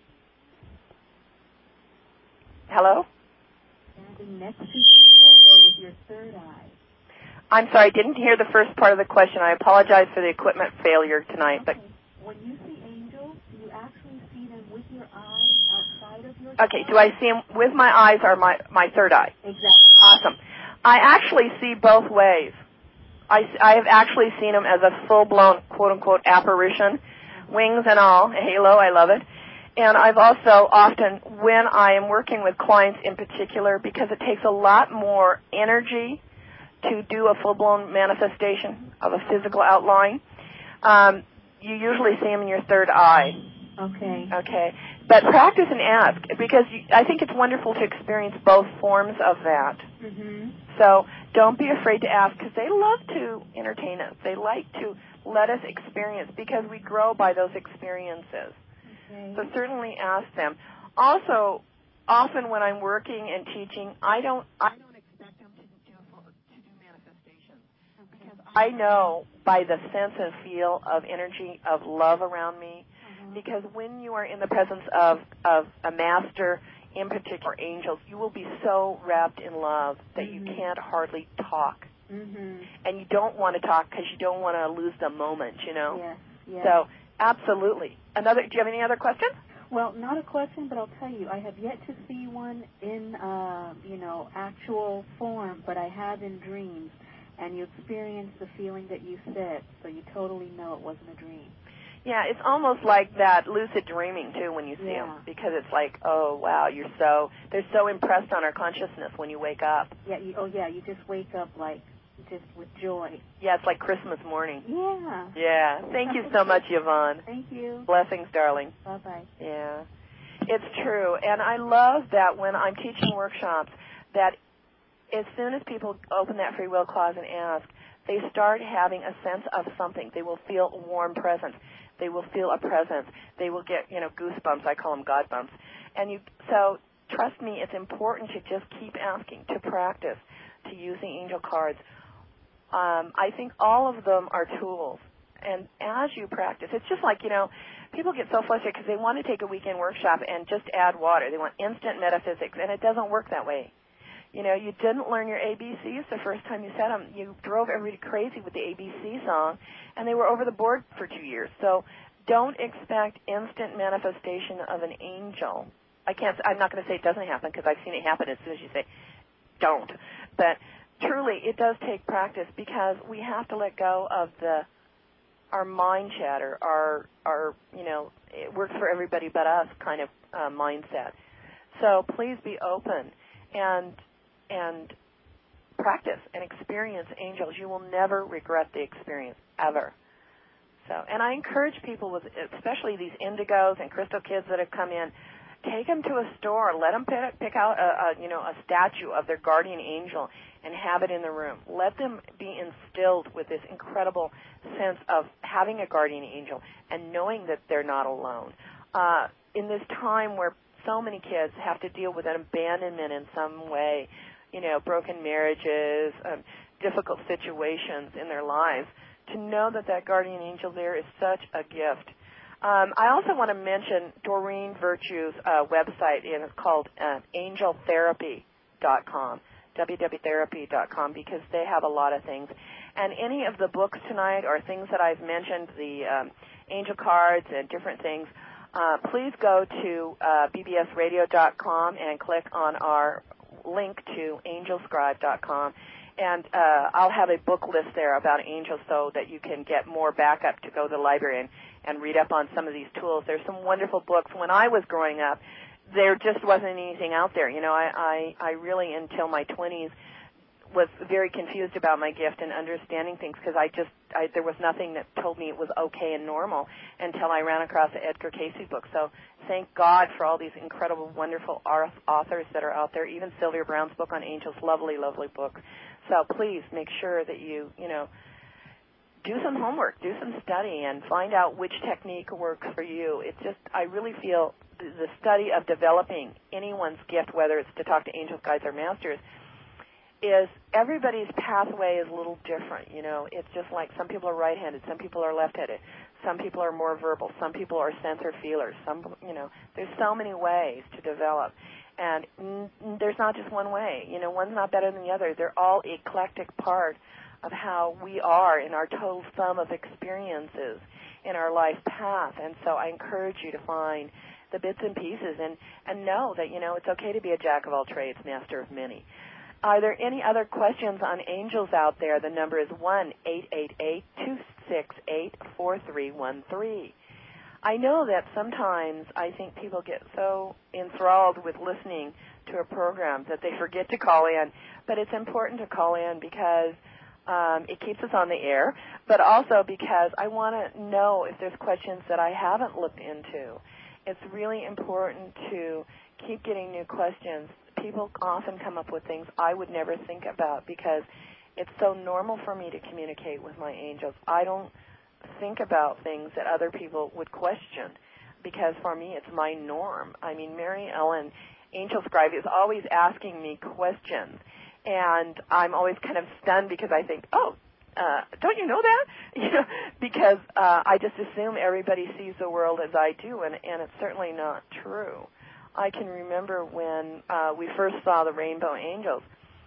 Hello? standing next to people or with your third eye? I'm sorry, I didn't hear the first part of the question. I apologize for the equipment failure tonight. Okay, But when you see angels, do you actually see them with your eyes outside of your okay, do I see them with my eyes or my, my third eye? Exactly. Awesome. I actually see both ways. I, I have actually seen them as a full-blown, quote-unquote, apparition, wings and all, a halo, I love it. And I've also often, when I am working with clients in particular, because it takes a lot more energy to do a full-blown manifestation of a physical outline, um, you usually see them in your third eye. Okay. Okay. But practice and ask, because you, I think it's wonderful to experience both forms of that. Mm-hmm. So don't be afraid to ask, because they love to entertain us. They like to let us experience, because we grow by those experiences. Okay. So certainly ask them. Also, often when I'm working and teaching, I don't I don't expect them to do, to do manifestations. Okay. Because I know by the sense and feel of energy of love around me, Uh-huh. because when you are in the presence of, of a master, in particular angels, you will be so wrapped in love that Mm-hmm. you can't hardly talk. Mm-hmm. And you don't want to talk because you don't want to lose the moment, you know. Yes, yes. So absolutely. Another. Do you have any other questions? Well, not a question, but I'll tell you, I have yet to see one in, uh, you know, actual form, but I have in dreams. And you experience the feeling that you said, so you totally know it wasn't a dream. Yeah, it's almost like that lucid dreaming too when you see Yeah. them, because it's like, oh wow, you're so they're so impressed on our consciousness when you wake up. Yeah. You, oh, yeah. You just wake up like just with joy. Yeah, it's like Christmas morning. Yeah. Yeah. Thank you so much, Yvonne. Thank you. Blessings, darling. Bye bye. Yeah. It's true. And I love that when I'm teaching workshops, that as soon as people open that free will clause and ask, they start having a sense of something. They will feel a warm presence. They will feel a presence. They will get, you know, goosebumps. I call them God bumps. And you, so trust me, it's important to just keep asking, to practice, to use the angel cards. Um, I think all of them are tools. And as you practice, it's just like, you know, people get so frustrated because they want to take a weekend workshop and just add water. They want instant metaphysics, and it doesn't work that way. You know, you didn't learn your A B Cs the first time you said them. You drove everybody crazy with the A B C song, and they were over the board for two years. So don't expect instant manifestation of an angel. I can't. I'm not going to say it doesn't happen, because I've seen it happen as soon as you say don't. But truly, it does take practice, because we have to let go of the our mind chatter, our our you know it works for everybody but us kind of uh, mindset. So please be open and and practice and experience angels. You will never regret the experience, ever. So, and I encourage people with, especially these indigos and crystal kids that have come in, take them to a store. Let them pick, pick out a, a you know a statue of their guardian angel and have it in the room. Let them be instilled with this incredible sense of having a guardian angel and knowing that they're not alone. Uh, in this time where so many kids have to deal with an abandonment in some way, you know, broken marriages, um, difficult situations in their lives, to know that that guardian angel there is such a gift. Um, I also want to mention Doreen Virtue's uh, website, and it's called uh, angel therapy dot com, w w w dot therapy dot com, because they have a lot of things. And any of the books tonight or things that I've mentioned, the um, angel cards and different things, uh, please go to uh, b b s radio dot com and click on our link to angel scribe dot com. And uh, I'll have a book list there about angels so that you can get more backup to go to the library and, and read up on some of these tools. There's some wonderful books. When I was growing up, there just wasn't anything out there. You know, I, I, I really, until my twenties, was very confused about my gift and understanding things because I just, I, there was nothing that told me it was okay and normal until I ran across the Edgar Cayce book. So thank God for all these incredible, wonderful authors that are out there, even Sylvia Browne's book on angels, lovely, lovely book. So please make sure that you, you know, do some homework, do some study, and find out which technique works for you. It's just, I really feel the study of developing anyone's gift, whether it's to talk to angels, guides, or masters, is everybody's pathway is a little different. You know, it's just like some people are right-handed, some people are left-handed, some people are more verbal, some people are sensor feelers. Some, you know, there's so many ways to develop, and n- there's not just one way. You know, one's not better than the other. They're all eclectic part of how we are in our total sum of experiences in our life path. And so I encourage you to find the bits and pieces and, and know that, you know, it's okay to be a jack of all trades, master of many. Are there any other questions on angels out there? The number is one eight eight eight, two six eight, four three one three. I know that sometimes I think people get so enthralled with listening to a program that they forget to call in, but it's important to call in because um, it keeps us on the air, but also because I want to know if there's questions that I haven't looked into. It's really important to keep getting new questions. People often come up with things I would never think about because it's so normal for me to communicate with my angels. I don't think about things that other people would question because for me it's my norm. I mean, Mary Ellen, Angel Scribe, is always asking me questions, and I'm always kind of stunned because I think, oh, uh, don't you know that? You know, because uh, I just assume everybody sees the world as I do, and, and it's certainly not true. I can remember when uh, we first saw the Rainbow Angels,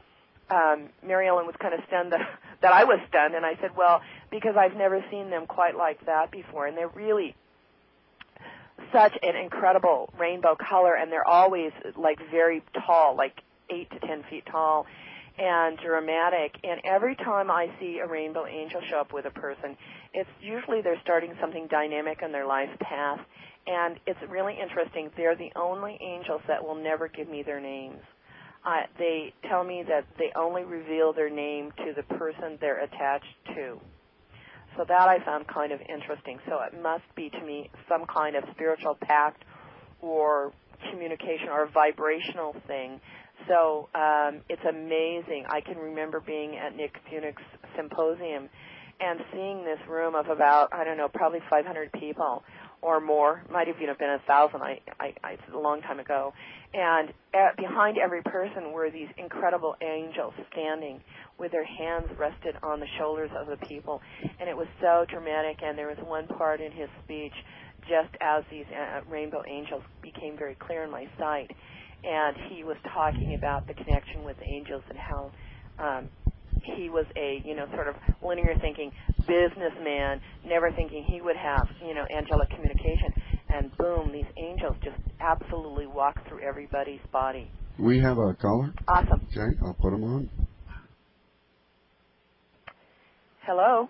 um, Mary Ellen was kind of stunned that, that I was stunned, and I said, well, because I've never seen them quite like that before, and they're really such an incredible rainbow color, and they're always like very tall, like eight to ten feet tall, and dramatic. And every time I see a rainbow angel show up with a person, it's usually they're starting something dynamic in their life path. And it's really interesting. They're the only angels that will never give me their names. Uh, they tell me that they only reveal their name to the person they're attached to. So that I found kind of interesting. So it must be, to me, some kind of spiritual pact or communication or vibrational thing. So um, it's amazing. I can remember being at Nick Funick's symposium and seeing this room of about, I don't know, probably five hundred people or more, might have even been a thousand, I, I, I, it's a long time ago. And at, behind every person were these incredible angels standing with their hands rested on the shoulders of the people. And it was so dramatic, and there was one part in his speech just as these uh, rainbow angels became very clear in my sight. And he was talking about the connection with angels and how um, he was a, you know, sort of linear thinking businessman, never thinking he would have, you know, angelic communication. And boom, these angels just absolutely walk through everybody's body. We have a caller. Awesome. Okay, I'll put him on. Hello.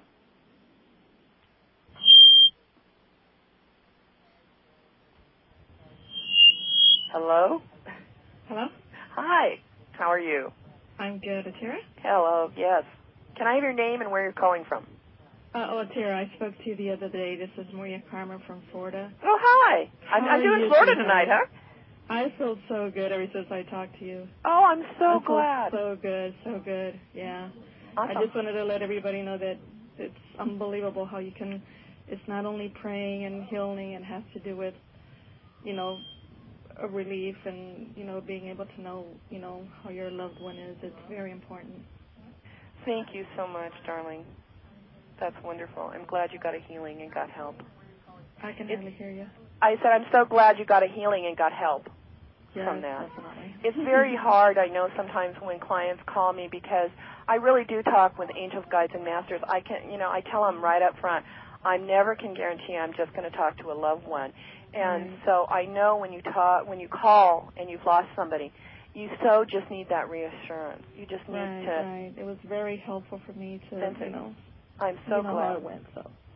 Hello. Hello? Hi. How are you? I'm good. Atira? Hello. Yes. Can I have your name and where you're calling from? Uh, oh, Atira, I spoke to you the other day. This is Maria Karma from Florida. Oh, hi. I'm, How I'm are doing you Florida today? tonight, huh? I feel so good ever since I talked to you. Oh, I'm so I feel glad. so good, so good. Yeah. Awesome. I just wanted to let everybody know that it's unbelievable how you can, it's not only praying and healing, it has to do with, you know, a relief and, you know, being able to know, you know, how your loved one is. It's very important. Thank you so much, darling. That's wonderful. I'm glad you got a healing and got help. I can It's, hardly hear you. I said I'm so glad you got a healing and got help Yes, from that. definitely. It's very hard, I know, sometimes when clients call me because I really do talk with angels, guides, and masters. I can, you know, I tell them right up front, I never can guarantee I'm just going to talk to a loved one. And right. so I know when you talk, when you call and you've lost somebody, you so just need that reassurance. You just need right, to. Right. It was very helpful for me to, Sense it. you know, I'm so you know glad. how it went. So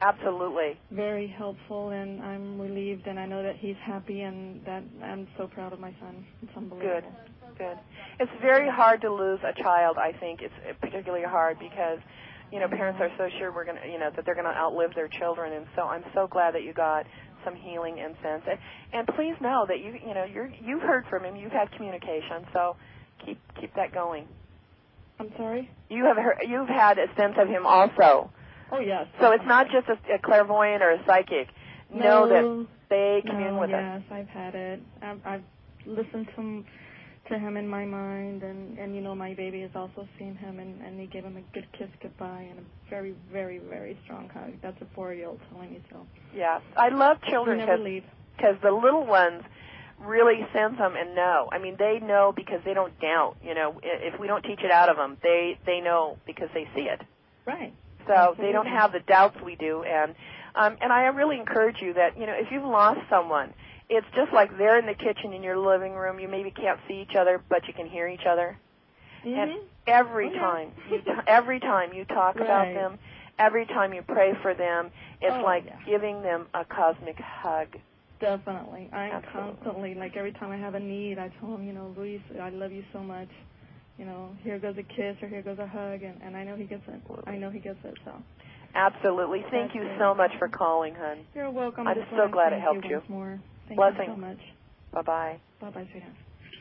Absolutely. very helpful, and I'm relieved, and I know that he's happy, and that I'm so proud of my son. It's unbelievable. Good, good. It's very hard to lose a child, I think. It's particularly hard because, you know, parents are so sure we're going to, you know, that they're going to outlive their children, and so I'm so glad that you got some healing incense. And, and please know that you, you know, you're, you've heard from him, you've had communication, so keep keep that going. I'm sorry? You have heard, you've had a sense of him also. Oh, yes. So it's not just a, a clairvoyant or a psychic. No, know that they commune no, with yes, us. Yes, I've had it. I've, I've listened to him, to him in my mind, and, and, you know, my baby has also seen him, and, and they gave him a good kiss goodbye and a very, very, very strong hug. That's a four-year-old telling me so. Yeah. I love children because the little ones really sense them and know. I mean, they know because they don't doubt. You know, if we don't teach it out of them, they, they know because they see it. Right. So Absolutely. They don't have the doubts we do. And um, and I really encourage you that, you know, if you've lost someone, it's just like they're in the kitchen in your living room. You maybe can't see each other, but you can hear each other. Mm-hmm. And every okay. time, you t- every time you talk right. about them, every time you pray for them, it's oh, like yeah. giving them a cosmic hug. Definitely. I'm Absolutely. constantly, like every time I have a need, I tell him, you know, Luis, I love you so much. You know, here goes a kiss or here goes a hug, and, and I know he gets it. I know he gets it, so. Absolutely. Thank That's you it. so much for calling, hon. You're welcome. I'm Just so wanna glad it thank helped you. you. Once more. Thank Blessing. you so much. Bye-bye. Bye-bye, sweetheart.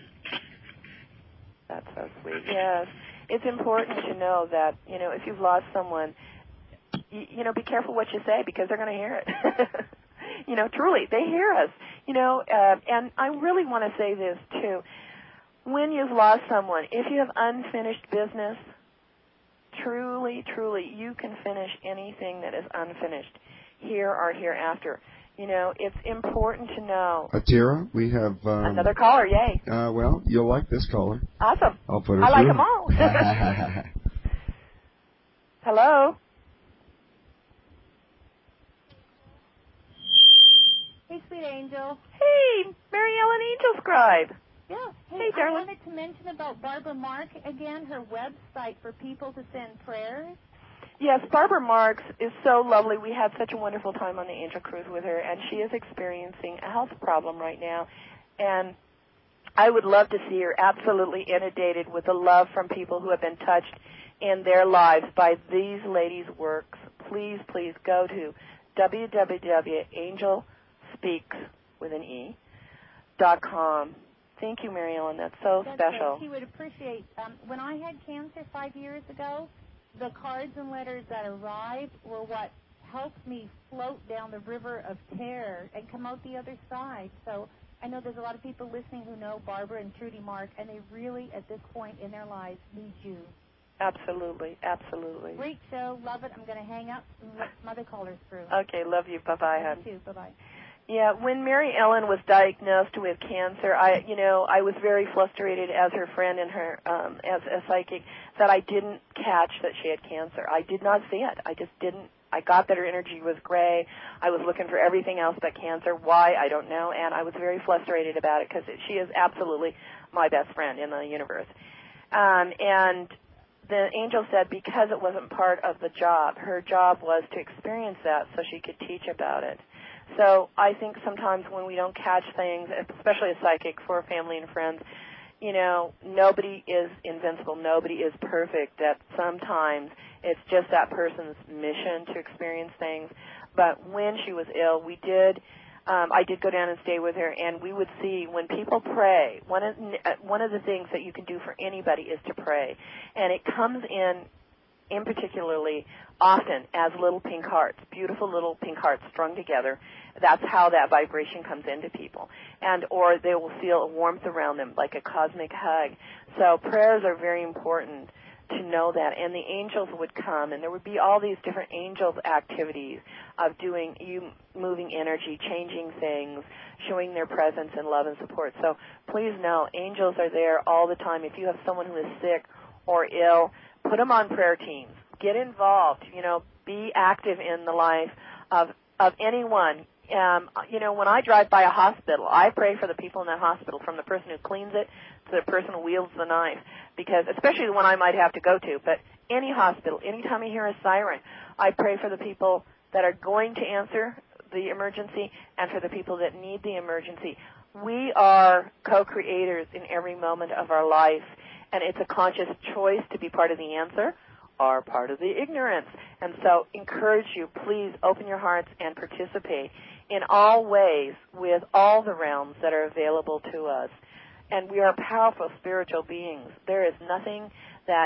That's so sweet. Yes. It's important to know that, you know, if you've lost someone, you, you know, be careful what you say because they're going to hear it. You know, truly, they hear us. You know, uh, and I really want to say this, too. When you've lost someone, if you have unfinished business, truly, truly, you can finish anything that is unfinished, here or hereafter. You know, it's important to know. Atira, we have... Um, Another caller, yay. Uh, well, you'll like this caller. Awesome. I'll put her I through. like them all. Hello? Hey, sweet angel. Hey, Mary Ellen Angel Scribe. Yeah. Hey, Hey, I darling. wanted to mention about Barbara Mark again, her website for people to send prayers. Yes, Barbara Marks is so lovely. We had such a wonderful time on the Angel Cruise with her, and she is experiencing a health problem right now. And I would love to see her absolutely inundated with the love from people who have been touched in their lives by these ladies' works. Please, please go to w w w dot angel speaks with an E dot com. Thank you, Mary Ellen. That's so That's special. Right. She would appreciate. Um, when I had cancer five years ago, the cards and letters that arrived were what helped me float down the river of terror and come out the other side. So I know there's a lot of people listening who know Barbara and Trudy Mark, and they really, at this point in their lives, need you. Absolutely, absolutely. Great show. Love it. I'm going to hang up and let some other callers through. Okay, love you. Bye-bye, hon. You too. Bye-bye. Yeah, when Mary Ellen was diagnosed with cancer, I, you know, I was very frustrated as her friend and her, um, as a psychic, that I didn't catch that she had cancer. I did not see it. I just didn't. I got that her energy was gray. I was looking for everything else but cancer. Why? I don't know. And I was very frustrated about it because she is absolutely my best friend in the universe. Um, and the angel said because it wasn't part of the job, her job was to experience that so she could teach about it. So I think sometimes when we don't catch things, especially a psychic for family and friends, you know, nobody is invincible. Nobody is perfect. That sometimes it's just that person's mission to experience things. But when she was ill, we did, um, I did go down and stay with her, and we would see when people pray, one of, one of the things that you can do for anybody is to pray. And it comes in in particularly often as little pink hearts, beautiful little pink hearts strung together. That's how that vibration comes into people. And or they will feel a warmth around them like a cosmic hug. So prayers are very important to know that. And the angels would come, and there would be all these different angels activities of doing, you moving energy, changing things, showing their presence and love and support. So please know, angels are there all the time. If you have someone who is sick or ill, put them on prayer teams. Get involved. You know, be active in the life of of anyone. Um, you know, when I drive by a hospital, I pray for the people in that hospital, from the person who cleans it to the person who wields the knife, because especially the one I might have to go to. But any hospital, anytime I hear a siren, I pray for the people that are going to answer the emergency and for the people that need the emergency. We are co-creators in every moment of our life, and it's a conscious choice to be part of the answer or part of the ignorance. And so encourage you, please open your hearts and participate in all ways with all the realms that are available to us. And we are powerful spiritual beings. There is nothing that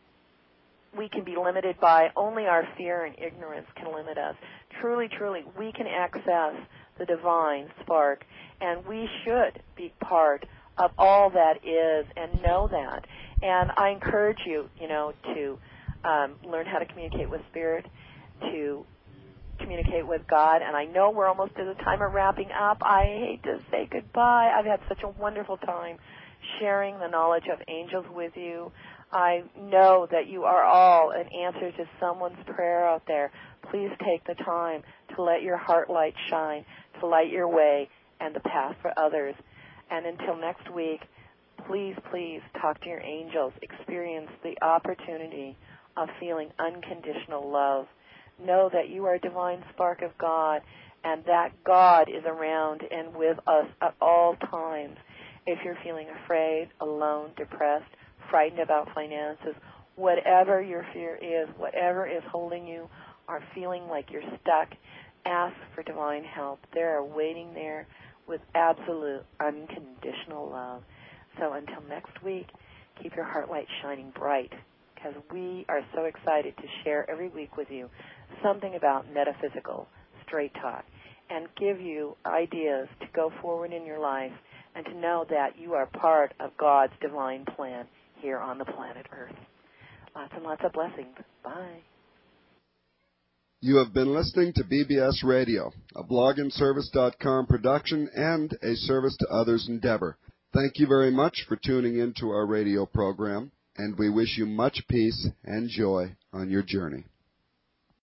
we can be limited by. Only our fear and ignorance can limit us. Truly, truly, we can access the divine spark, and we should be part of all that is and know that. And I encourage you, you know, to um, learn how to communicate with Spirit, to communicate with God. And I know we're almost at the time of wrapping up. I hate to say goodbye. I've had such a wonderful time sharing the knowledge of angels with you. I know that you are all an answer to someone's prayer out there. Please take the time to let your heart light shine, to light your way and the path for others. And until next week, please, please talk to your angels. Experience the opportunity of feeling unconditional love. Know that you are a divine spark of God, and that God is around and with us at all times. If you're feeling afraid, alone, depressed, frightened about finances, whatever your fear is, whatever is holding you, or feeling like you're stuck, ask for divine help. They're waiting there with absolute unconditional love. So until next week, keep your heart light shining bright, because we are so excited to share every week with you something about metaphysical straight talk and give you ideas to go forward in your life and to know that you are part of God's divine plan here on the planet Earth. Lots and lots of blessings. Bye. You have been listening to B B S Radio, a blog and service dot com production and a service to others endeavor. Thank you very much for tuning in to our radio program, and we wish you much peace and joy on your journey.